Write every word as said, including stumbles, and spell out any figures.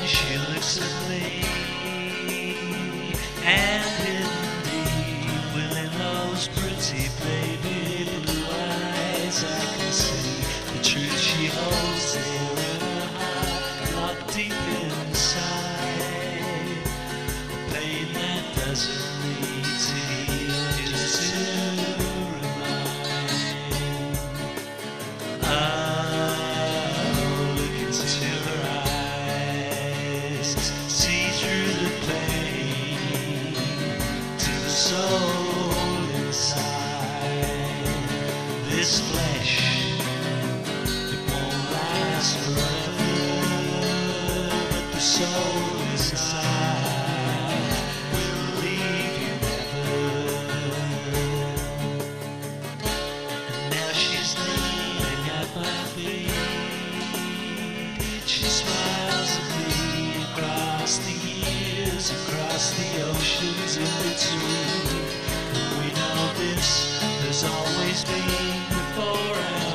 She looks at me, and indeed, within those pretty baby blue eyes, I can see the truth she holds there in her heart, locked deep inside. Pain that doesn't need to heal, just to remind. Oh, look into her eyes, see through the pain to the soul inside. This flesh, it won't last forever, but the soul inside will leave you never. And now she's kneeling at my feet. She smiles at me across the years, across the oceans in between. We know this, there's always been before and